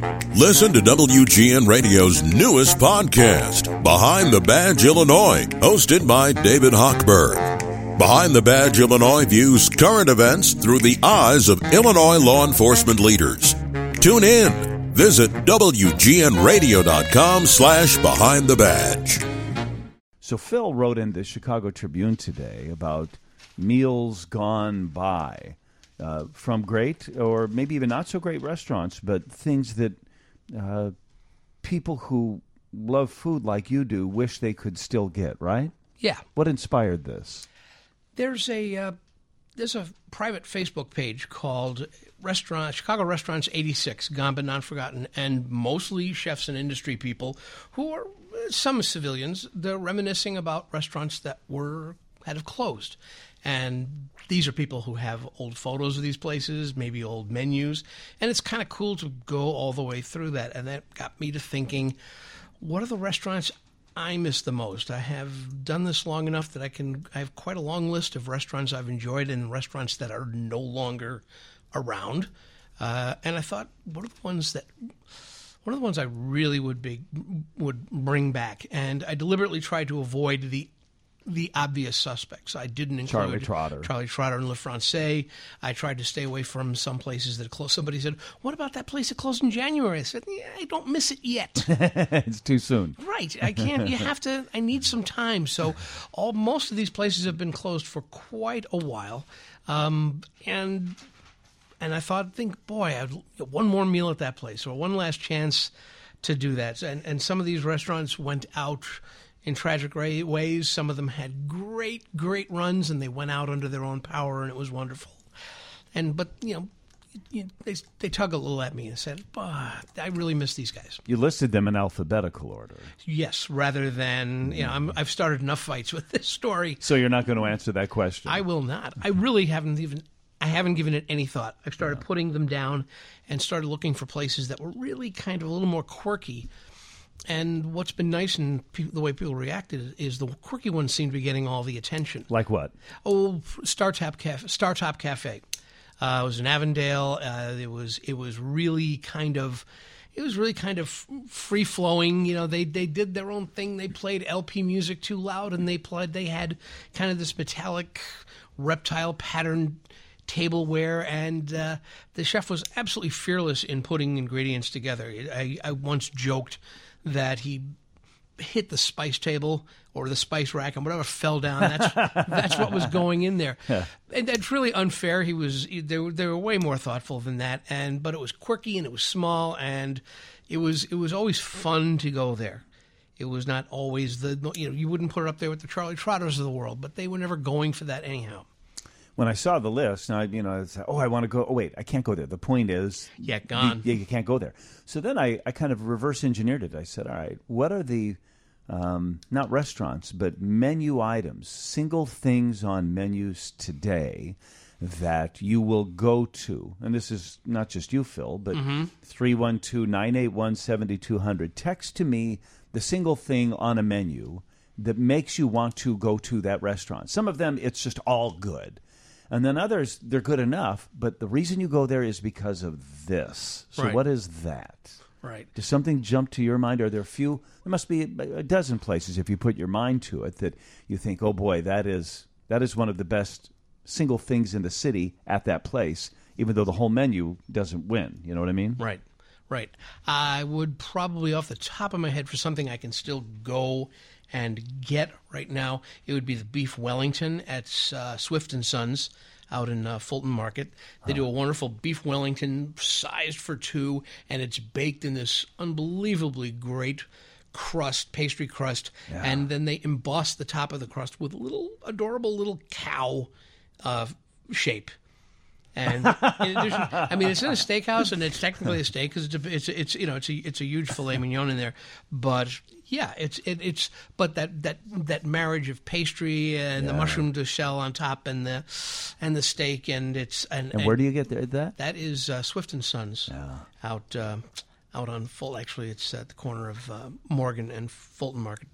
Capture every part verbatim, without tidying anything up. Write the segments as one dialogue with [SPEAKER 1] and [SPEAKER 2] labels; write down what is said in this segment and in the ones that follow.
[SPEAKER 1] Listen to W G N Radio's newest podcast, Behind the Badge Illinois, hosted by David Hochberg. Behind the Badge Illinois views current events through the eyes of Illinois law enforcement leaders. Tune in. Visit W G N radio dot com slash behind the badge.
[SPEAKER 2] So Phil wrote in the Chicago Tribune today about meals gone by uh, from great or maybe even not so great restaurants, but things that uh, people who love food like you do wish they could still get, right?
[SPEAKER 3] Yeah.
[SPEAKER 2] What inspired this?
[SPEAKER 3] There's a uh, there's a private Facebook page called Restaurant Chicago Restaurants eighty-six, Gone But Not Forgotten, and mostly chefs and industry people who are uh, some civilians. They're reminiscing about restaurants that were had have closed, and these are people who have old photos of these places, maybe old menus, and it's kind of cool to go all the way through that. And that got me to thinking, what are the restaurants I miss the most? I have done this long enough that I can. I have quite a long list of restaurants I've enjoyed and restaurants that are no longer around. Uh, and I thought, what are the ones that? What are the ones I really would be would bring back? And I deliberately tried to avoid the the obvious suspects. I didn't include
[SPEAKER 2] Charlie Trotter.
[SPEAKER 3] Charlie Trotter and Le Francais. I tried to stay away from some places that closed. Somebody said, what about that place that closed in January? I said, yeah, I don't miss it yet.
[SPEAKER 2] It's too soon.
[SPEAKER 3] Right. I can't. You have to. I need some time. So all most of these places have been closed for quite a while. Um, and and I thought, think, boy, I'd one more meal at that place or one last chance to do that. And, and some of these restaurants went out in tragic ways. Some of them had great, great runs, and they went out under their own power, and it was wonderful. And but you know, you, they they tug a little at me and said, "Bah, I really miss these guys."
[SPEAKER 2] You listed them in alphabetical order.
[SPEAKER 3] Yes, rather than you know, I'm, I've started enough fights with this story.
[SPEAKER 2] So you're not going to answer that question.
[SPEAKER 3] I will not. I really haven't even. I haven't given it any thought. I started yeah. putting them down and started looking for places that were really kind of a little more quirky. And what's been nice in pe- the way people reacted is the quirky ones seem to be getting all the attention.
[SPEAKER 2] Like what?
[SPEAKER 3] Oh, Startop Cafe. Startop Cafe. Uh, it was in Avondale. Uh, it was it was really kind of it was really kind of free flowing. You know, they they did their own thing. They played L P music too loud, and they played. They had kind of this metallic reptile pattern tableware, and uh, the chef was absolutely fearless in putting ingredients together. I, I once joked that he hit the spice table or the spice rack and whatever fell down, that's that's what was going in there. Yeah. And that's really unfair. He was they were, they were way more thoughtful than that, and but it was quirky and it was small, and it was it was always fun to go there. It was not always the you know you wouldn't put it up there with the Charlie Trotters of the world, but they were never going for that anyhow.
[SPEAKER 2] When I saw the list, I, you know, I was, oh, I want to go. Oh, wait, I can't go there. The point is,
[SPEAKER 3] yeah, gone.
[SPEAKER 2] The, yeah, you can't go there. So then I, I kind of reverse engineered it. I said, all right, what are the, um, not restaurants, but menu items, single things on menus today that you will go to? And this is not just you, Phil, but mm-hmm. three one two, nine eight one, seven two zero zero. Text to me the single thing on a menu that makes you want to go to that restaurant. Some of them, it's just all good. And then others, they're good enough, but the reason you go there is because of this. So
[SPEAKER 3] right.
[SPEAKER 2] What is that?
[SPEAKER 3] Right.
[SPEAKER 2] Does something jump to your mind? Are there a few? There must be a dozen places, if you put your mind to it, that you think, oh, boy, that is that is one of the best single things in the city at that place, even though the whole menu doesn't win. You know what I mean?
[SPEAKER 3] Right. Right. I would probably, off the top of my head, for something I can still go and get right now, it would be the beef Wellington at uh, Swift and Sons out in uh, Fulton Market. They do a wonderful beef Wellington sized for two, and it's baked in this unbelievably great crust, pastry crust, yeah. and then they emboss the top of the crust with a little adorable little cow uh, shape. And in addition, I mean, it's in a steakhouse, and it's technically a steak because it's a, it's a, it's you know it's a it's a huge filet mignon in there. But yeah, it's it, it's but that, that that marriage of pastry and yeah. the mushroom de shell on top and the and the steak and it's and,
[SPEAKER 2] and, and where do you get that?
[SPEAKER 3] That is uh, Swift and Sons
[SPEAKER 2] yeah.
[SPEAKER 3] out uh, out on Fulton. Actually, it's at the corner of uh, Morgan and Fulton Market.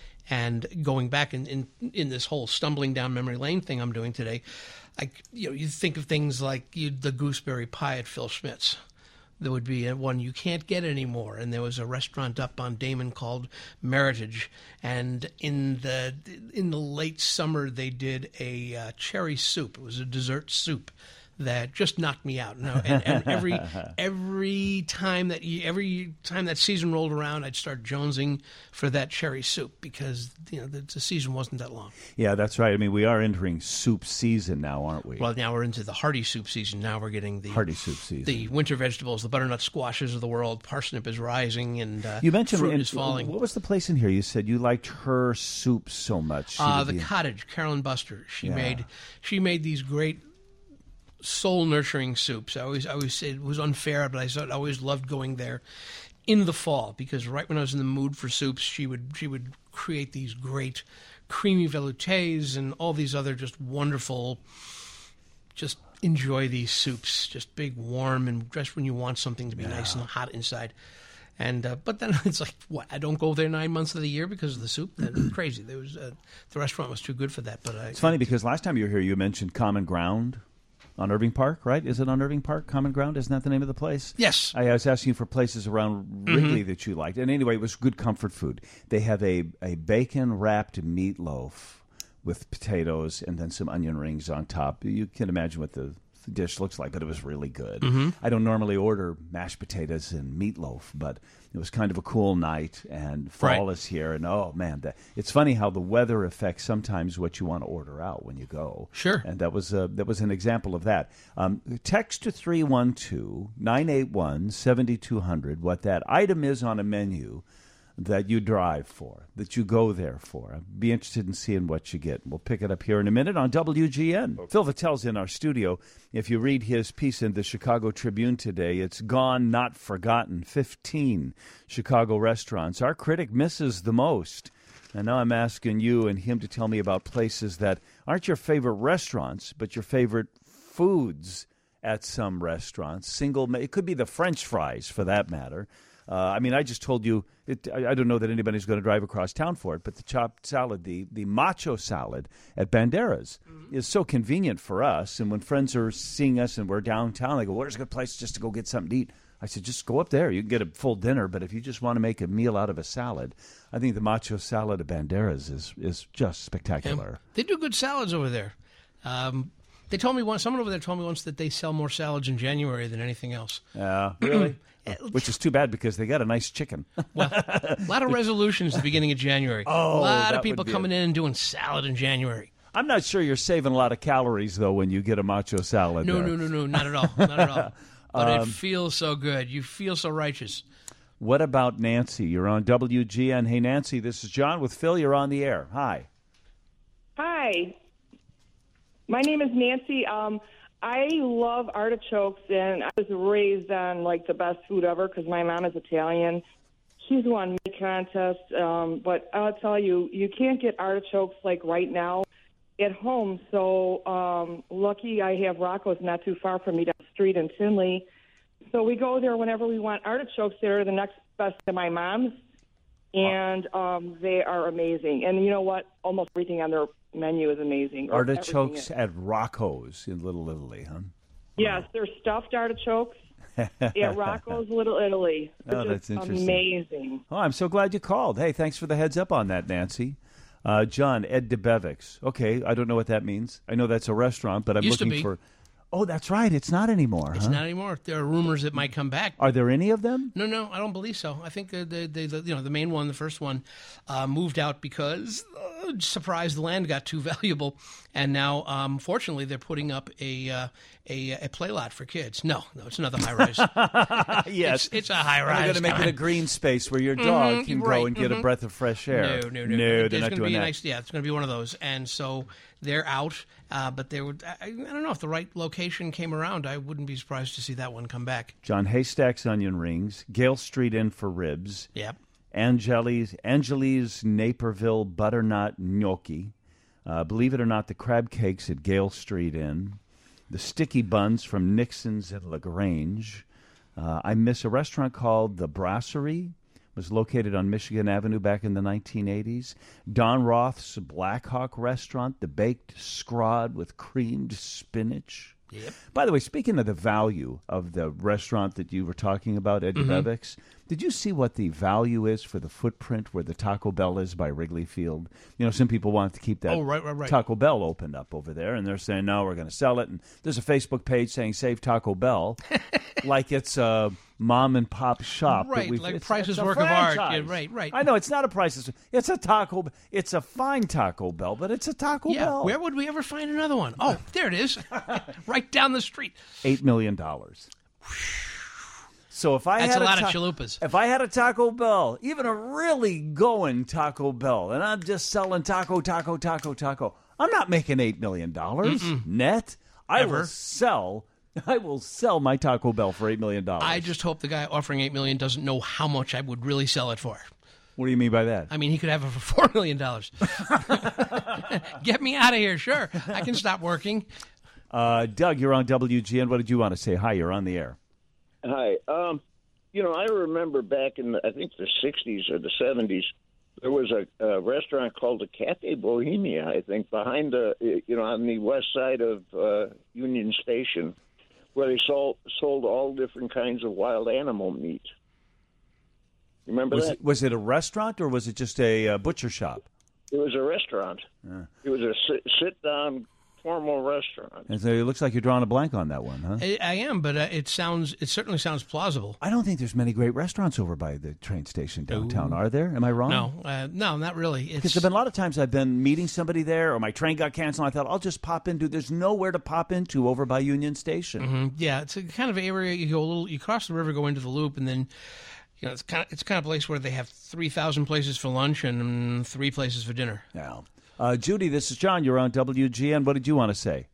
[SPEAKER 3] And going back in, in in this whole stumbling down memory lane thing I'm doing today, I, you know, you think of things like you, the gooseberry pie at Phil Schmidt's, there would be one you can't get anymore. And there was a restaurant up on Damon called Meritage. And in the in the late summer, they did a uh, cherry soup. It was a dessert soup that just knocked me out. No, and, and every every time that you, every time that season rolled around, I'd start jonesing for that cherry soup because you know the, the season wasn't that long.
[SPEAKER 2] Yeah, that's right. I mean, we are entering soup season now, aren't we?
[SPEAKER 3] Well, now we're into the hearty soup season. Now we're getting the
[SPEAKER 2] hearty soup season.
[SPEAKER 3] The winter vegetables, the butternut squashes of the world. Parsnip is rising, and uh,
[SPEAKER 2] you mentioned
[SPEAKER 3] fruit
[SPEAKER 2] in,
[SPEAKER 3] is falling.
[SPEAKER 2] What was the place in here? You said you liked her soup so much. She
[SPEAKER 3] Uh, the
[SPEAKER 2] be...
[SPEAKER 3] Cottage, Carolyn Buster. She
[SPEAKER 2] Yeah.
[SPEAKER 3] made she made these great soul nurturing soups. I always I always said it was unfair, but I thought I always loved going there in the fall because right when I was in the mood for soups, she would she would create these great creamy veloutés and all these other just wonderful. Just enjoy these soups, just big, warm, and just when you want something to be yeah. nice and hot inside. And uh, but then it's like, what? I don't go there nine months of the year because of the soup. That's crazy. There was uh, the restaurant was too good for that. But I,
[SPEAKER 2] it's funny because last time you were here, you mentioned Common Ground on Irving Park, right? Is it on Irving Park? Common Ground, isn't that the name of the place?
[SPEAKER 3] Yes.
[SPEAKER 2] I, I was asking you for places around Wrigley
[SPEAKER 3] Mm-hmm.
[SPEAKER 2] that you liked, and anyway, it was good comfort food. They have a a bacon wrapped meatloaf with potatoes and then some onion rings on top. You can imagine what the dish looks like, but it was really good.
[SPEAKER 3] Mm-hmm.
[SPEAKER 2] I don't normally order mashed potatoes and meatloaf, but it was kind of a cool night, and fall
[SPEAKER 3] Right.
[SPEAKER 2] is here, and oh man, that, it's funny how the weather affects sometimes what you want to order out when you go.
[SPEAKER 3] Sure.
[SPEAKER 2] And that was a, that was an example of that. Um, text to three one two, nine eight one, seven two zero zero what that item is on a menu that you drive for, that you go there for. I'd be interested in seeing what you get. We'll pick it up here in a minute on W G N. Phil Vattel's in our studio. If you read his piece in the Chicago Tribune today, it's Gone, Not Forgotten, fifteen Chicago restaurants our critic misses the most. And now I'm asking you and him to tell me about places that aren't your favorite restaurants, but your favorite foods at some restaurants. Single, it could be the French fries, for that matter. Uh, I mean, I just told you, it, I, I don't know that anybody's going to drive across town for it, but the chopped salad, the, the macho salad at Banderas mm-hmm. is so convenient for us. And when friends are seeing us and we're downtown, they go, where's a good place just to go get something to eat? I said, just go up there. You can get a full dinner, but if you just want to make a meal out of a salad, I think the macho salad at Banderas is, is just spectacular.
[SPEAKER 3] Yeah. They do good salads over there. Um, they told me once, someone over there told me once that they sell more salads in January than anything else.
[SPEAKER 2] Yeah, really? Which is too bad because they got a nice chicken.
[SPEAKER 3] Well, a lot of resolutions at the beginning of January.
[SPEAKER 2] Oh,
[SPEAKER 3] a lot
[SPEAKER 2] that
[SPEAKER 3] of people
[SPEAKER 2] would be
[SPEAKER 3] coming
[SPEAKER 2] a-
[SPEAKER 3] in and doing salad in January.
[SPEAKER 2] I'm not sure you're saving a lot of calories, though, when you get a macho salad
[SPEAKER 3] No,
[SPEAKER 2] there.
[SPEAKER 3] no, no, no, not at all. Not at all. But um, it feels so good. You feel so righteous.
[SPEAKER 2] What about Nancy? You're on W G N. Hey, Nancy, this is John with Phil. You're on the air. Hi.
[SPEAKER 4] Hi. My name is Nancy. Um, I love artichokes, and I was raised on, like, the best food ever because my mom is Italian. She's won meat contests, um, but I'll tell you, you can't get artichokes, like, right now at home. So um, lucky I have Rocco's not too far from me down the street in Tinley. So we go there whenever we want artichokes. They're the next best to my mom's, and um, they are amazing. And you know what? Almost everything on their menu is amazing. Or
[SPEAKER 2] Artichokes
[SPEAKER 4] is.
[SPEAKER 2] at Rocco's in Little Italy, huh?
[SPEAKER 4] Yes, they're stuffed artichokes at Rocco's Little Italy. They're
[SPEAKER 2] Oh,
[SPEAKER 4] just
[SPEAKER 2] that's interesting.
[SPEAKER 4] amazing.
[SPEAKER 2] Oh, I'm so glad you called. Hey, thanks for the heads up on that, Nancy. Uh, John, Ed DeBevick's. Okay, I don't know what that means. I know that's a restaurant, but I'm
[SPEAKER 3] Used to
[SPEAKER 2] looking
[SPEAKER 3] be.
[SPEAKER 2] for... Oh, that's right. It's not anymore,
[SPEAKER 3] It's
[SPEAKER 2] huh?
[SPEAKER 3] not anymore. There are rumors it might come back.
[SPEAKER 2] Are there any of them?
[SPEAKER 3] No, no, I don't believe so. I think the, the, the, the you know the main one, the first one, uh, moved out because uh, surprise, the land got too valuable, and now, um, fortunately, they're putting up a uh, a a play lot for kids. No, no, it's another high rise.
[SPEAKER 2] Yes,
[SPEAKER 3] it's, it's a high
[SPEAKER 2] And
[SPEAKER 3] rise.
[SPEAKER 2] they're going to make it a green space where your dog can go
[SPEAKER 3] right,
[SPEAKER 2] and get a
[SPEAKER 3] mhm.
[SPEAKER 2] breath of fresh air.
[SPEAKER 3] No, no, no.
[SPEAKER 2] no they're
[SPEAKER 3] There's
[SPEAKER 2] not
[SPEAKER 3] gonna
[SPEAKER 2] doing
[SPEAKER 3] be a
[SPEAKER 2] that.
[SPEAKER 3] nice, yeah, it's going to be one of those, and so they're out. Uh, but they would. I, I don't know if the right location came around. I wouldn't be surprised to see that one come back.
[SPEAKER 2] John Haystack's Onion Rings, Gale Street Inn for ribs,
[SPEAKER 3] Yep.
[SPEAKER 2] Angeli's, Angeli's Naperville Butternut Gnocchi, uh, believe it or not, the crab cakes at Gale Street Inn, the sticky buns from Nixon's at LaGrange. Uh, I miss a restaurant called The Brasserie. Was located on Michigan Avenue back in the nineteen eighties. Don Roth's Black Hawk restaurant, the baked scrod with creamed spinach.
[SPEAKER 3] Yep.
[SPEAKER 2] By the way, speaking of the value of the restaurant that you were talking about, Eddie
[SPEAKER 3] Mm-hmm.
[SPEAKER 2] Bevix, did you see what the value is for the footprint where the Taco Bell is by Wrigley Field? You know, some people want to keep that
[SPEAKER 3] Oh, right, right, right.
[SPEAKER 2] Taco Bell opened up over there, and they're saying, no, we're going to sell it. And there's a Facebook page saying, save Taco Bell, like it's a mom and pop shop. that
[SPEAKER 3] Right,
[SPEAKER 2] we've-
[SPEAKER 3] like
[SPEAKER 2] it's-
[SPEAKER 3] Price's
[SPEAKER 2] it's a
[SPEAKER 3] work of art.
[SPEAKER 2] franchise.
[SPEAKER 3] Yeah, right, right.
[SPEAKER 2] I know, it's not a Price's. It's a Taco It's a fine Taco Bell, but it's a Taco
[SPEAKER 3] Yeah,
[SPEAKER 2] Bell.
[SPEAKER 3] where would we ever find another one? Oh, there it is, right down the street.
[SPEAKER 2] Eight million dollars. So if I
[SPEAKER 3] That's
[SPEAKER 2] had
[SPEAKER 3] a lot
[SPEAKER 2] ta-
[SPEAKER 3] of chalupas.
[SPEAKER 2] If I had a Taco Bell, even a really going Taco Bell, and I'm just selling taco, taco, taco, taco, I'm not making eight million dollars net. I
[SPEAKER 3] Ever.
[SPEAKER 2] will sell. I will sell my Taco Bell for eight million dollars.
[SPEAKER 3] I just hope the guy offering eight million doesn't know how much I would really sell it for.
[SPEAKER 2] What do you mean by that?
[SPEAKER 3] I mean, he could have it for four million dollars. Get me out of here, sure. I can stop working.
[SPEAKER 2] Uh, Doug, you're on W G N. What did you want to say? Hi, you're on the air.
[SPEAKER 5] Hi. Um, you know, I remember back in, the, I think, the sixties or the seventies, there was a, a restaurant called the Cafe Bohemia, I think, behind the, you know, on the west side of uh, Union Station, where they sold, sold all different kinds of wild animal meat. Remember
[SPEAKER 2] Was
[SPEAKER 5] that?
[SPEAKER 2] it, was it a restaurant or was it just a uh, butcher shop?
[SPEAKER 5] It was a restaurant. It was a sit, sit-down, formal restaurant.
[SPEAKER 2] And so it looks like you're drawing a blank on that one, huh?
[SPEAKER 3] I, I am, but uh, it sounds. It certainly sounds plausible.
[SPEAKER 2] I don't think there's many great restaurants over by the train station downtown, are there? Am I wrong?
[SPEAKER 3] No, uh, no, not really.
[SPEAKER 2] Because
[SPEAKER 3] It's
[SPEAKER 2] there have been a lot of times I've been meeting somebody there, or my train got canceled. I thought I'll just pop into. There's nowhere to pop into over by Union Station.
[SPEAKER 3] yeah, it's a kind of area you go a little. You cross the river, go into the loop, and then. You know, it's kind of it's kind of place where they have three thousand places for lunch and three places for dinner.
[SPEAKER 2] Now, uh, Judy, this is John. You're on W G N. What did you want to say?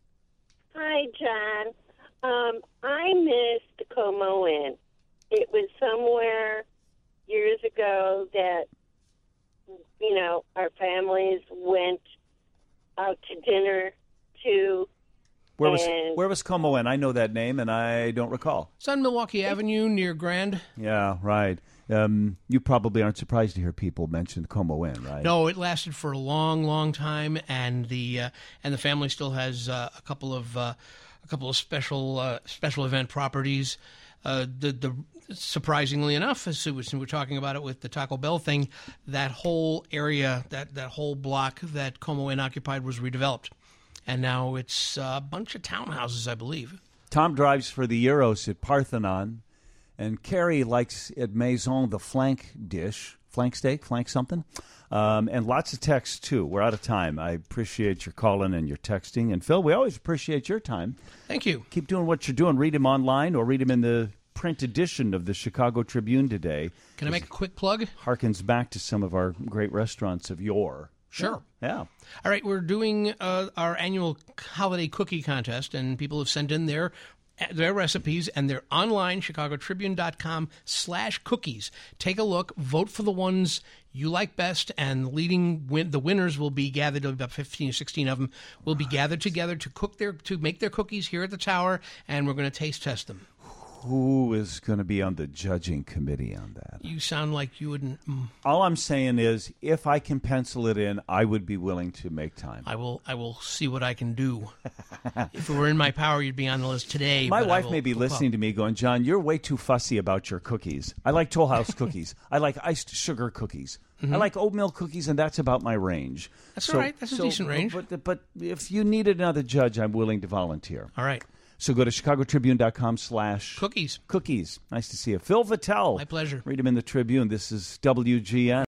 [SPEAKER 6] Hi, John. Um, I missed Como Inn. It was somewhere years ago that, you know, our families went out to dinner to.
[SPEAKER 2] Where was
[SPEAKER 6] And-
[SPEAKER 2] Where was Como Inn? I know that name, and I don't recall.
[SPEAKER 3] It's on Milwaukee Avenue near Grand.
[SPEAKER 2] Yeah, right. Um, you probably aren't surprised to hear people mention Como Inn, right?
[SPEAKER 3] No, it lasted for a long, long time, and the uh, and the family still has uh, a couple of uh, a couple of special uh, special event properties. Uh, the the surprisingly enough, as we were talking about it with the Taco Bell thing, that whole area, that that whole block that Como Inn occupied was redeveloped, and now it's a bunch of townhouses, I believe.
[SPEAKER 2] Tom drives for the Euros at Parthenon, and Carrie likes at Maison the flank dish, flank steak, flank something, um, and lots of texts, too. We're out of time. I appreciate your calling and your texting. And, Phil, we always appreciate your time.
[SPEAKER 3] Thank you.
[SPEAKER 2] Keep doing what you're doing. Read him online or read him in the print edition of the Chicago Tribune today.
[SPEAKER 3] Can I make a quick plug?
[SPEAKER 2] Harkens back to some of our great restaurants of yore.
[SPEAKER 3] Sure.
[SPEAKER 2] Yeah.
[SPEAKER 3] All right, we're doing uh, our annual holiday cookie contest, and people have sent in their their recipes, and they're online, chicagotribune.com slash cookies. Take a look, vote for the ones you like best, and the leading win- the winners will be gathered, about fifteen or sixteen of them, will be gathered together to cook their to make their cookies here at the Tower, and we're going to taste test them.
[SPEAKER 2] Who is going to be on the judging committee on that?
[SPEAKER 3] You sound like you wouldn't. Mm,
[SPEAKER 2] All I'm saying is, if I can pencil it in, I would be willing to make time.
[SPEAKER 3] I will. I will see what I can do. If it were in my power, you'd be on the list today.
[SPEAKER 2] My
[SPEAKER 3] but I
[SPEAKER 2] wife
[SPEAKER 3] will
[SPEAKER 2] may be
[SPEAKER 3] hook
[SPEAKER 2] listening
[SPEAKER 3] up.
[SPEAKER 2] to me going, John, you're way too fussy about your cookies. I like Toll House cookies. I like iced sugar cookies. I like oatmeal cookies, and that's about my range.
[SPEAKER 3] That's all right. That's a decent range.
[SPEAKER 2] But, but if you needed another judge, I'm willing to volunteer.
[SPEAKER 3] All right,
[SPEAKER 2] So go to chicagotribune.com slash
[SPEAKER 3] cookies.
[SPEAKER 2] cookies. Nice to see you. Phil Vitale.
[SPEAKER 3] My pleasure.
[SPEAKER 2] Read him in the Tribune. This is W G N.